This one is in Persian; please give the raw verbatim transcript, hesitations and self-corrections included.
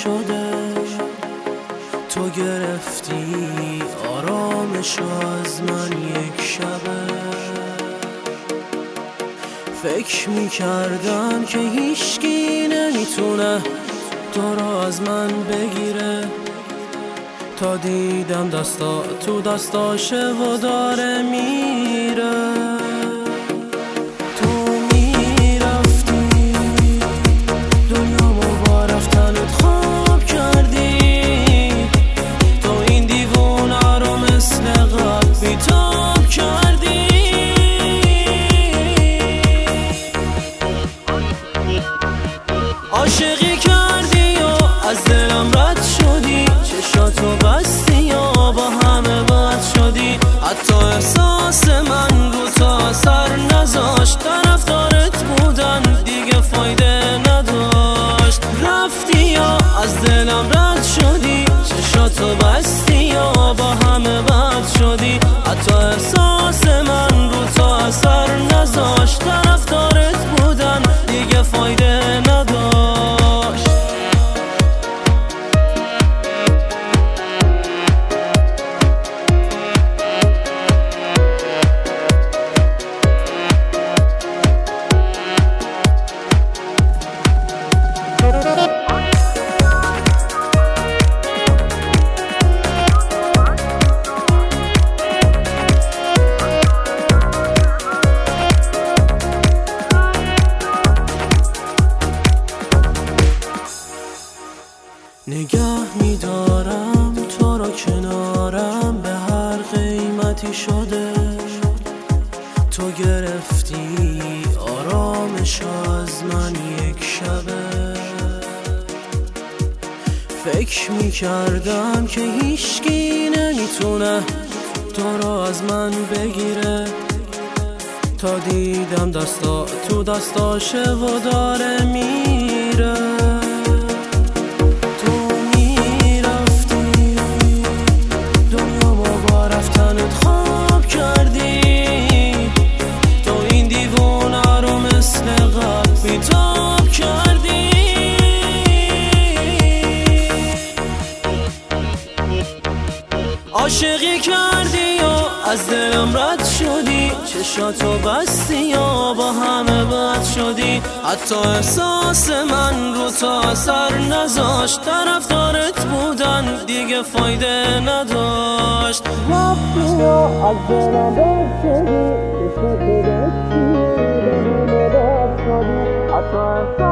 شده، تو گرفتی آرامشو از من یک شبه. فکر میکردم که هیچکی نمیتونه تو رو از من بگیره، تا دیدم دستا تو دستاشه و داره میره. تو میرفتی دنیامو با رفتنت خواب کردی، تو این دیوونه رو مثل قبل بیتاب کردی. عاشقی کردی و از دلم رد شدی، چشاتو بستی یا با همه بد شدی. حتی احساس من رو تا اثر نذاشت، طرفدارت بودن دیگه فایده نداشت. رفتی یا از دلم رد شدی، چشاتو بستی یا با همه بد شدی. حتی احساس من رو تا اثر نذاشت، طرفدارت بودن دیگه فایده نداشت. نگه میدارم تو رو کنارم، به هر قیمتی شده، تو گرفتی آرامش از من یک شبه. فکر میکردم که هیچکی نمیتونه تو رو از من بگیره، تا دیدم دستا تو دستاشه و داره میره. بیتاب کردی. عاشقی کردی و از دلم رد شدی، چشاتو بستی یا با همه بد شدی. حتی احساس من رو تا اثر نذاشت، طرفدارت بودن دیگه فایده نداشت. رفتی یا از دلم رد شدی، چشاتو بستی یا با همه بد شدی. حتی